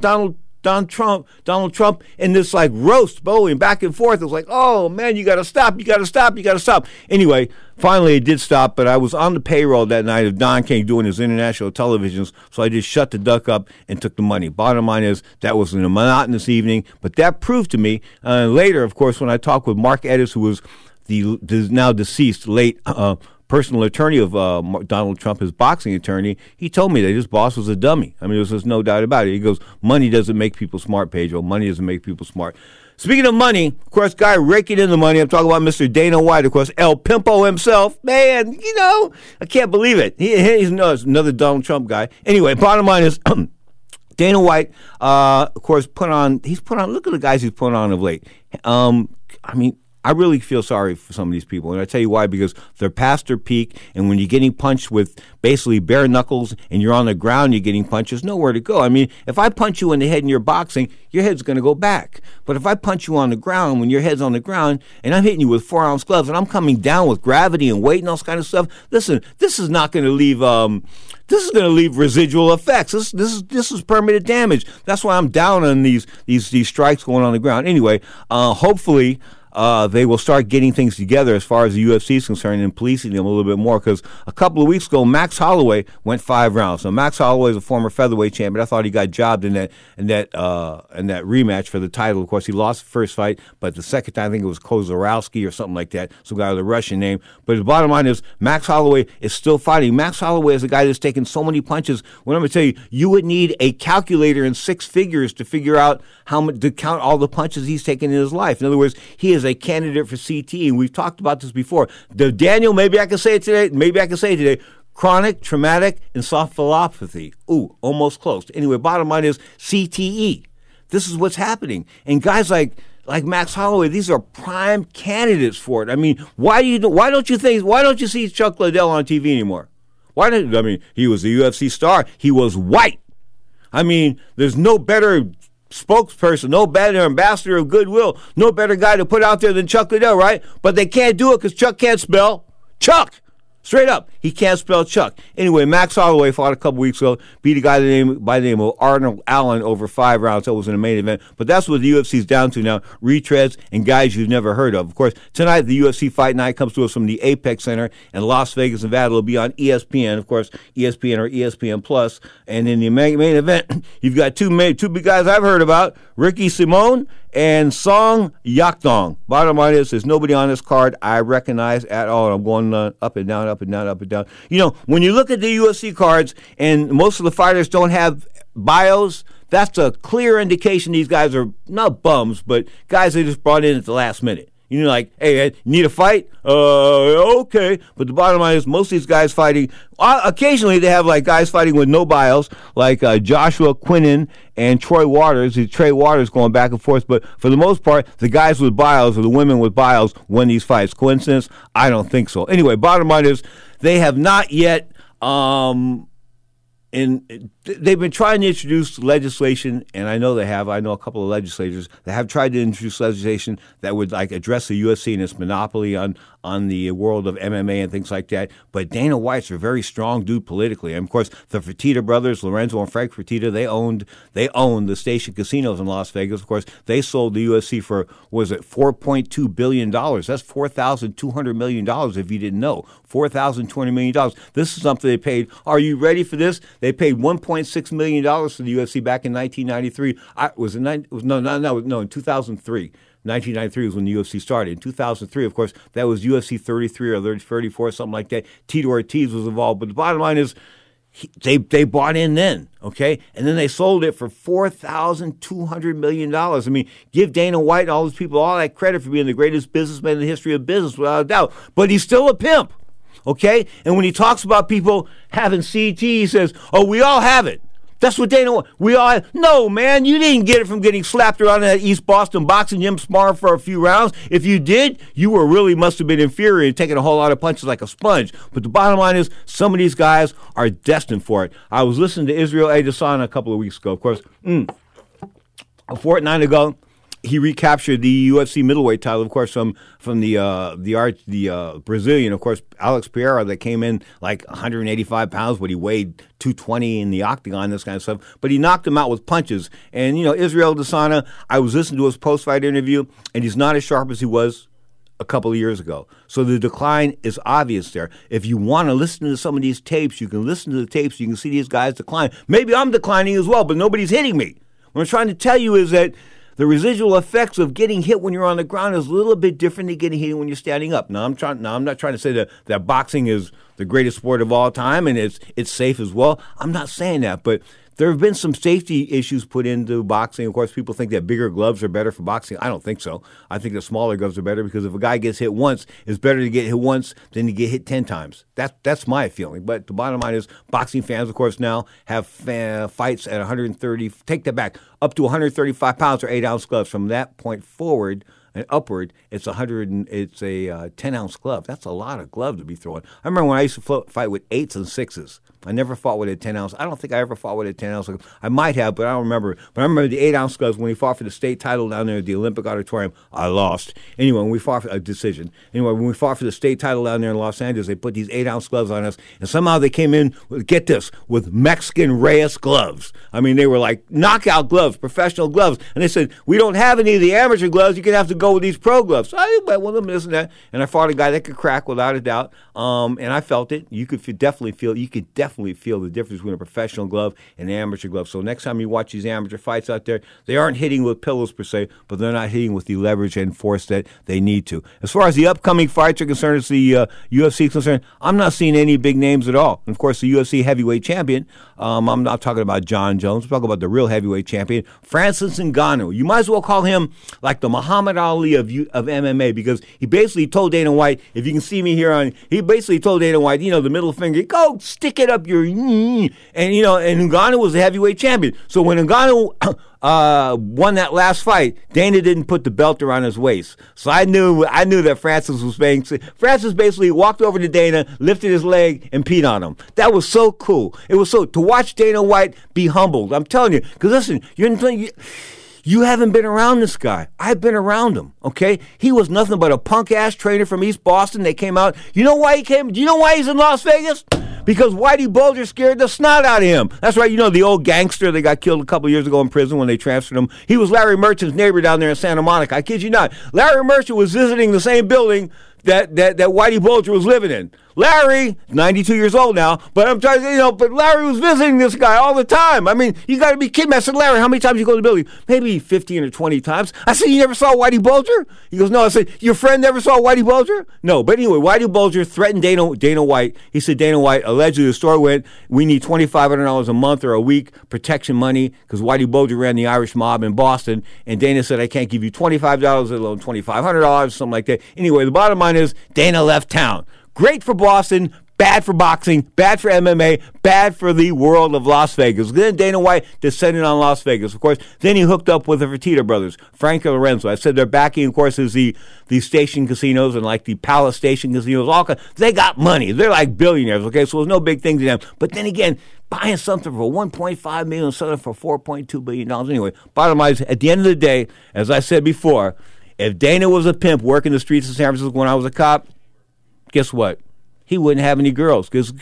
Trump in this like roast bowling back and forth. It was like, oh man, you got to stop. Anyway, finally it did stop, but I was on the payroll that night of Don King doing his international televisions, so I just shut the duck up and took the money. Bottom line is, that was a monotonous evening, but that proved to me later, of course, when I talked with Mark Edis, who was the now deceased late personal attorney of Donald Trump, his boxing attorney, he told me that his boss was a dummy. I mean, there's just no doubt about it. He goes, money doesn't make people smart, Pedro. Money doesn't make people smart. Speaking of money, of course, guy raking in the money, I'm talking about Mr. Dana White, of course, El Pimpo himself. Man, I can't believe it. He's another Donald Trump guy. Anyway, bottom line is, Dana White, of course, look at the guys he's put on of late. I really feel sorry for some of these people, and I tell you why, because they're past their peak, and when you're getting punched with basically bare knuckles and you're on the ground, you're getting punched, there's nowhere to go. I mean, if I punch you in the head and you're boxing, your head's going to go back. But if I punch you on the ground, when your head's on the ground, and I'm hitting you with 4-ounce gloves, and I'm coming down with gravity and weight and all this kind of stuff, listen, this is not going to leave... This is going to leave residual effects. This is permanent damage. That's why I'm down on these strikes going on the ground. Anyway, hopefully they will start getting things together as far as the UFC is concerned and policing them a little bit more, because a couple of weeks ago, Max Holloway went 5 rounds. Now, Max Holloway is a former featherweight champion. I thought he got jobbed in that rematch for the title. Of course, he lost the first fight, but the second time, I think it was Kozarowski or something like that, some guy with a Russian name. But the bottom line is, Max Holloway is still fighting. Max Holloway is a guy that's taken so many punches. Well, I'm going to tell you, you would need a calculator in 6 figures to figure out how much, to count all the punches he's taken in his life. In other words, he is a candidate for CT, and we've talked about this before. Daniel, maybe I can say it today, chronic traumatic encephalopathy. Ooh, almost close. Anyway, bottom line is CTE. This is what's happening. And guys like Max Holloway, these are prime candidates for it. I mean, why don't you see Chuck Liddell on TV anymore? He was a UFC star. He was white. I mean, there's no better spokesperson, no better ambassador of goodwill, no better guy to put out there than Chuck Liddell, right? But they can't do it because Chuck can't spell Chuck. Straight up, he can't spell Chuck. Anyway, Max Holloway fought a couple weeks ago, beat a guy by the name of Arnold Allen over 5 rounds. That was in the main event. But that's what the UFC's down to now, retreads and guys you've never heard of. Of course, tonight the UFC Fight Night comes to us from the Apex Center in Las Vegas, Nevada. It'll be on ESPN, of course, ESPN or ESPN Plus. And in the main event, you've got two big guys I've heard about, Ricky Simon and Song Yakdong. Bottom line is, there's nobody on this card I recognize at all. I'm going up and down, up and down, up and down. You know, when you look at the UFC cards and most of the fighters don't have bios, that's a clear indication these guys are not bums, but guys they just brought in at the last minute. You know, like, hey, you need a fight? Okay. But the bottom line is, most of these guys fighting, occasionally they have like guys fighting with no bios, like Joshua Quinnen and Troy Waters. Trey Waters going back and forth. But for the most part, the guys with bios or the women with bios win these fights. Coincidence? I don't think so. Anyway, bottom line is, they have not yet, they've been trying to introduce legislation, and I know they have. I know a couple of legislators that have tried to introduce legislation that would like address the UFC and its monopoly on the world of MMA and things like that. But Dana White's a very strong dude politically. And of course, the Fertitta brothers, Lorenzo and Frank Fertitta, they owned the Station casinos in Las Vegas. Of course, they sold the UFC for, was it $4.2 billion? That's $4,200 million if you didn't know. $4,200 million. This is something they paid. Are you ready for this? They paid $1.6 million for the UFC back in 1993. In 2003. 1993 was when the UFC started. In 2003, of course, that was UFC 33 or 34, something like that. Tito Ortiz was involved. But the bottom line is, they bought in then, okay? And then they sold it for $4,200 million. I mean, give Dana White and all those people all that credit for being the greatest businessman in the history of business, without a doubt. But he's still a pimp, okay? And when he talks about people having CT, he says, oh, we all have it. That's what Dana. We all had. No, man, you didn't get it from getting slapped around in that East Boston boxing gym sparring for a few rounds. If you did, you must have been inferior and taking a whole lot of punches like a sponge. But the bottom line is, some of these guys are destined for it. I was listening to Israel Adesanya a couple of weeks ago. Of course, a fortnight ago, he recaptured the UFC middleweight title, of course, from the Brazilian, of course, Alex Pereira, that came in like 185 pounds, but he weighed 220 in the octagon, this kind of stuff. But he knocked him out with punches. And, Israel Adesanya, I was listening to his post-fight interview, and he's not as sharp as he was a couple of years ago. So the decline is obvious there. If you want to listen to some of these tapes, you can listen to the tapes, you can see these guys decline. Maybe I'm declining as well, but nobody's hitting me. What I'm trying to tell you is that the residual effects of getting hit when you're on the ground is a little bit different than getting hit when you're standing up. Now, I'm not trying to say that boxing is the greatest sport of all time and it's safe as well. I'm not saying that, but there have been some safety issues put into boxing. Of course, people think that bigger gloves are better for boxing. I don't think so. I think that smaller gloves are better because if a guy gets hit once, it's better to get hit once than to get hit 10 times. That's my feeling. But the bottom line is boxing fans, of course, now have fights at 130, take that back, up to 135 pounds or 8-ounce gloves. From that point forward and upward, it's a 10-ounce glove. That's a lot of glove to be throwing. I remember when I used to fight with 8s and 6s. I never fought with a 10-ounce. I don't think I ever fought with a 10-ounce. I might have, but I don't remember. But I remember the 8-ounce gloves when we fought for the state title down there at the Olympic Auditorium. I lost. Anyway, when we fought for a decision. Anyway, when we fought for the state title down there in Los Angeles, they put these 8-ounce gloves on us, and somehow they came in, get this, with Mexican Reyes gloves. I mean, they were like knockout gloves, professional gloves. And they said, we don't have any of the amateur gloves. You're going to have to go with these pro gloves. So I went with them, this and that. And I fought a guy that could crack without a doubt. And I felt it. You could definitely feel the difference between a professional glove and an amateur glove. So next time you watch these amateur fights out there, they aren't hitting with pillows per se, but they're not hitting with the leverage and force that they need to. As far as the upcoming fights are concerned, as the UFC is concerned, I'm not seeing any big names at all. And of course, the UFC heavyweight champion, I'm not talking about John Jones. I'm talking about the real heavyweight champion, Francis Ngannou. You might as well call him like the Muhammad Ali of MMA, because he basically told Dana White, if you can see me here he basically told Dana White, the middle finger, go stick it up your and Ngannou was the heavyweight champion. So when Ngannou won that last fight, Dana didn't put the belt around his waist. So I knew that Francis was paying. Francis basically walked over to Dana, lifted his leg, and peed on him. That was so cool. It was to watch Dana White be humbled. I'm telling you, because listen, you haven't been around this guy. I've been around him, okay? He was nothing but a punk-ass trainer from East Boston. They came out. You know why he came? Do you know why he's in Las Vegas? Because Whitey Bulger scared the snot out of him. That's right, the old gangster that got killed a couple years ago in prison when they transferred him. He was Larry Merchant's neighbor down there in Santa Monica. I kid you not. Larry Merchant was visiting the same building that Whitey Bulger was living in. Larry, 92 years old now, but I'm trying to, but Larry was visiting this guy all the time. I mean, you got to be kidding me. I said, Larry, how many times you go to the building? Maybe 15 or 20 times. I said, you never saw Whitey Bulger? He goes, no. I said, your friend never saw Whitey Bulger? No. But anyway, Whitey Bulger threatened Dana White. He said, Dana White, allegedly the story went, we need $2,500 a month or a week protection money because Whitey Bulger ran the Irish mob in Boston. And Dana said, I can't give you $25, let alone $2,500, something like that. Anyway, the bottom line is Dana left town. Great for Boston, bad for boxing, bad for MMA, bad for the world of Las Vegas. Then Dana White descended on Las Vegas. Of course, then he hooked up with the Fertitta brothers, Frank and Lorenzo. I said their backing, of course, is the station casinos and like the Palace Station casinos. They got money. They're like billionaires, okay? So it was no big thing to them. But then again, buying something for $1.5 million, selling for $4.2 billion. Anyway, bottom line is, at the end of the day, as I said before, if Dana was a pimp working the streets of San Francisco when I was a cop, guess what? He wouldn't have any girls because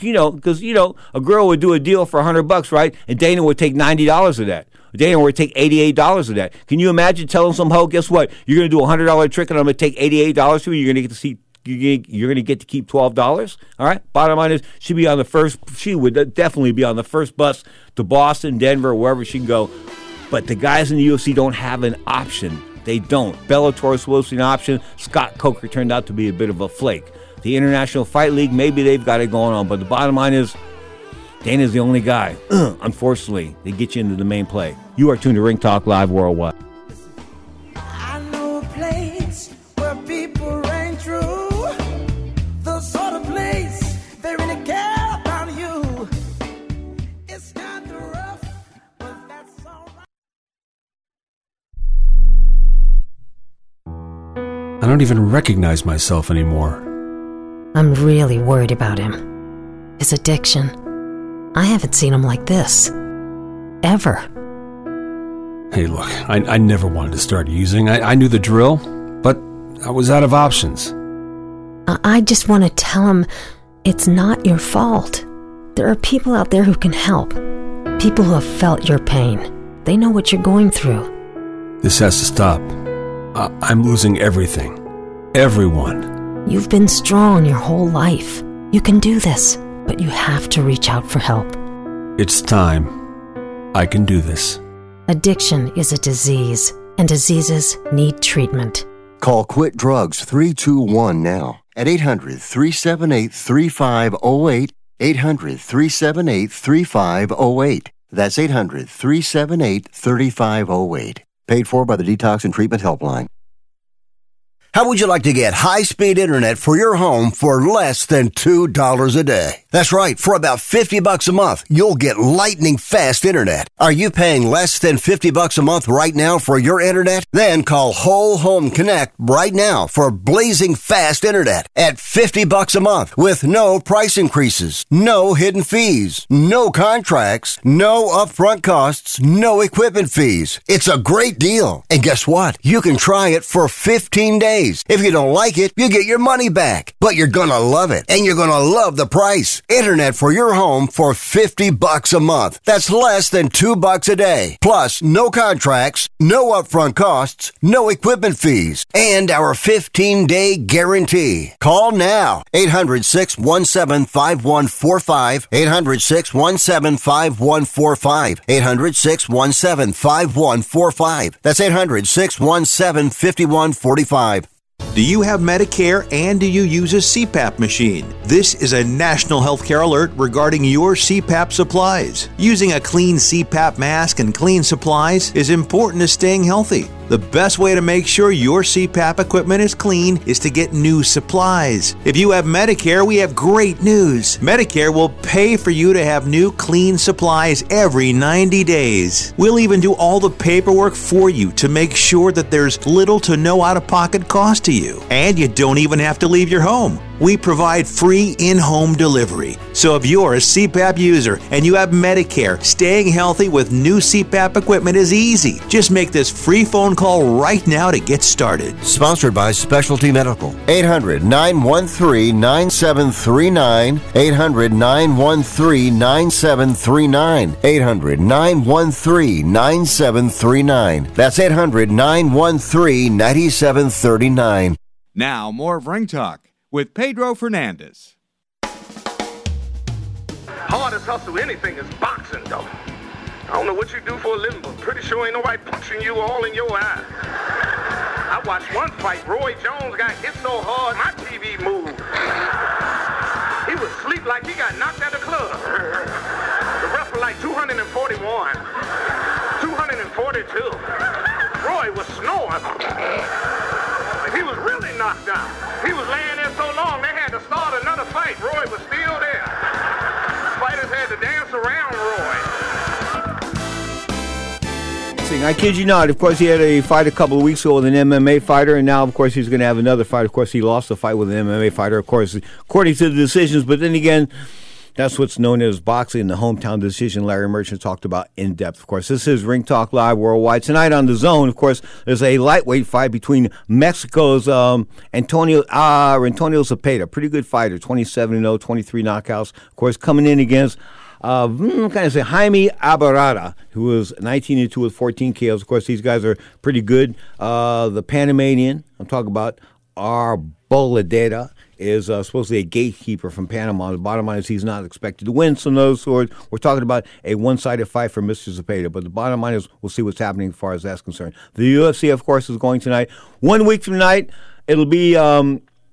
a girl would do a deal for $100, right? And Dana would take $90 of that. Dana would take $88 of that. Can you imagine telling some hoe, guess what? You're going to do a $100 trick and I'm going to take $88 to you. You're going to get to see. You're going to get to keep $12. All right. Bottom line is, she would definitely be on the first bus to Boston, Denver, wherever she can go. But the guys in the UFC don't have an option. They don't. Bellator is supposed to be an option. Scott Coker turned out to be a bit of a flake. The International Fight League, maybe they've got it going on, but the bottom line is, Dana's the only guy. Unfortunately, they get you into the main play. You are tuned to Ring Talk Live Worldwide. I know a place where people reign true, the sort of place they really care about you. It's not the rough don't even recognize myself anymore. I'm really worried about him. His addiction. I haven't seen him like this. Ever. Hey, look, I never wanted to start using. I knew the drill, but I was out of options. I just want to tell him it's not your fault. There are people out there who can help. People who have felt your pain. They know what you're going through. This has to stop. I'm losing everything. Everyone. You've been strong your whole life. You can do this, but you have to reach out for help. It's time. I can do this. Addiction is a disease, and diseases need treatment. Call Quit Drugs 321 now at 800-378-3508, 800-378-3508. That's 800-378-3508. Paid for by the Detox and Treatment Helpline. How would you like to get high-speed internet for your home for less than $2 a day? That's right. For about $50 a month, you'll get lightning-fast internet. Are you paying less than $50 a month right now for your internet? Then call Whole Home Connect right now for blazing fast internet at $50 a month with no price increases, no hidden fees, no contracts, no upfront costs, no equipment fees. It's a great deal. And guess what? You can try it for 15 days. If you don't like it, you get your money back. But you're gonna love it, and you're gonna love the price. Internet for your home for $50 a month. That's less than $2 a day. Plus, no contracts, no upfront costs, no equipment fees, and our 15-day guarantee. Call now. 800-617-5145. 800-617-5145. 800-617-5145. That's 800-617-5145. Do you have Medicare and do you use a CPAP machine? This is a national healthcare alert regarding your CPAP supplies. Using a clean CPAP mask and clean supplies is important to staying healthy. The best way to make sure your CPAP equipment is clean is to get new supplies. If you have Medicare, we have great news. Medicare will pay for you to have new clean supplies every 90 days. We'll even do all the paperwork for you to make sure that there's little to no out-of-pocket cost to you. And you don't even have to leave your home. We provide free in-home delivery. So if you're a CPAP user and you have Medicare, staying healthy with new CPAP equipment is easy. Just make this free phone call right now to get started. Sponsored by Specialty Medical. 800-913-9739. 800-913-9739. 800-913-9739. That's 800-913-9739. Now, more of Ring Talk with Pedro Fernandez. Hardest hustle anything is boxing, though. I don't know what you do for a living, but pretty sure ain't nobody punching you all in your eye. I watched one fight. Roy Jones got hit so hard, my TV moved. He was asleep like he got knocked at the club. The ref was like 241, 242. Roy was snoring. He was really knocked out. He was laying there so long, they had to start another fight. Roy was still there. Fighters had to dance around Roy. I kid you not. Of course, he had a fight a couple of weeks ago with an MMA fighter, and now, of course, he's going to have another fight. Of course, he lost the fight with an MMA fighter, of course, according to the decisions. But then again, that's what's known as boxing, the hometown decision Larry Merchant talked about in depth. Of course, this is Ring Talk Live Worldwide. Tonight on The Zone, of course, there's a lightweight fight between Mexico's Antonio Zepeda, pretty good fighter, 27-0, 23 knockouts. Of course, coming in against Jaime Albarrada, who was 19-2 with 14 KOs. Of course, these guys are pretty good. The Panamanian, I'm talking about Arboleda, is supposedly a gatekeeper from Panama. The bottom line is he's not expected to win. So, in those words, we're talking about a one-sided fight for Mr. Zepeda. But the bottom line is we'll see what's happening as far as that's concerned. The UFC, of course, is going tonight. 1 week from tonight, it'll be,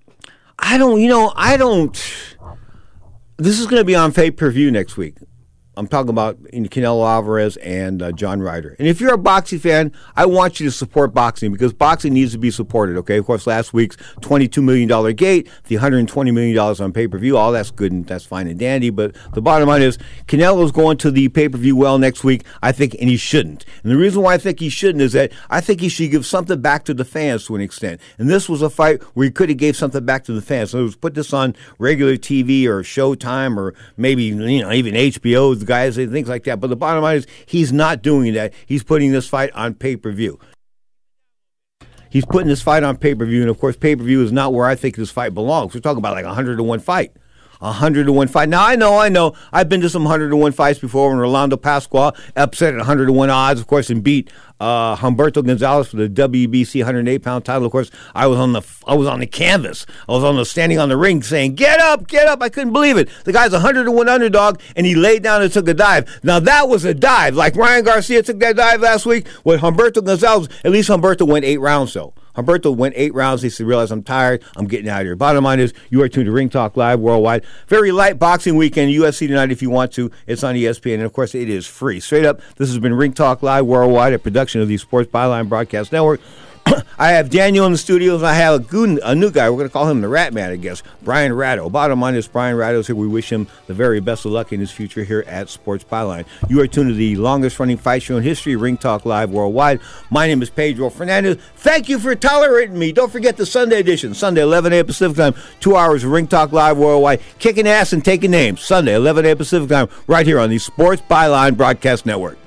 this is going to be on pay-per-view next week. I'm talking about Canelo Alvarez and John Ryder. And if you're a boxing fan, I want you to support boxing because boxing needs to be supported, okay? Of course, last week's $22 million gate, the $120 million on pay-per-view, all that's good and that's fine and dandy. But the bottom line is Canelo's going to the pay-per-view well next week, I think, and he shouldn't. And the reason why I think he shouldn't is that I think he should give something back to the fans to an extent. And this was a fight where he could have gave something back to the fans. So it was put this on regular TV or Showtime or maybe, even HBO, the guys and things like that. But the bottom line is he's not doing that. He's putting this fight on pay-per-view. He's putting this fight on pay-per-view, and of course, pay-per-view is not where I think this fight belongs. We're talking about like 100-to-1 fight. 100-to-1 fight. Now, I know. I've been to some 100-to-1 fights before when Rolando Pascual upset at 100-to-1 odds, of course, and beat Humberto Gonzalez for the WBC 108-pound title. Of course, I was on the canvas. I was standing on the ring saying, "Get up, get up!" I couldn't believe it. The guy's a 100-to-1 underdog, and he laid down and took a dive. Now that was a dive, like Ryan Garcia took that dive last week with Humberto Gonzalez. At least Humberto went 8 rounds, though. Humberto went 8 rounds. He said, "Realize I'm tired. I'm getting out of here." Bottom line is, you are tuned to Ring Talk Live Worldwide. Very light boxing weekend, UFC tonight if you want to. It's on ESPN, and of course, it is free. Straight up, this has been Ring Talk Live Worldwide, a production of the Sports Byline Broadcast Network. I have Daniel in the studios, and I have a new guy. We're going to call him the Rat Man, I guess, Brian Ratto. Bottom line is, Brian Ratto's here. We wish him the very best of luck in his future here at Sports Byline. You are tuned to the longest-running fight show in history, Ring Talk Live Worldwide. My name is Pedro Fernandez. Thank you for tolerating me. Don't forget the Sunday edition, Sunday, 11 a.m. Pacific Time, 2 hours of Ring Talk Live Worldwide, kicking ass and taking names. Sunday, 11 a.m. Pacific Time, right here on the Sports Byline Broadcast Network.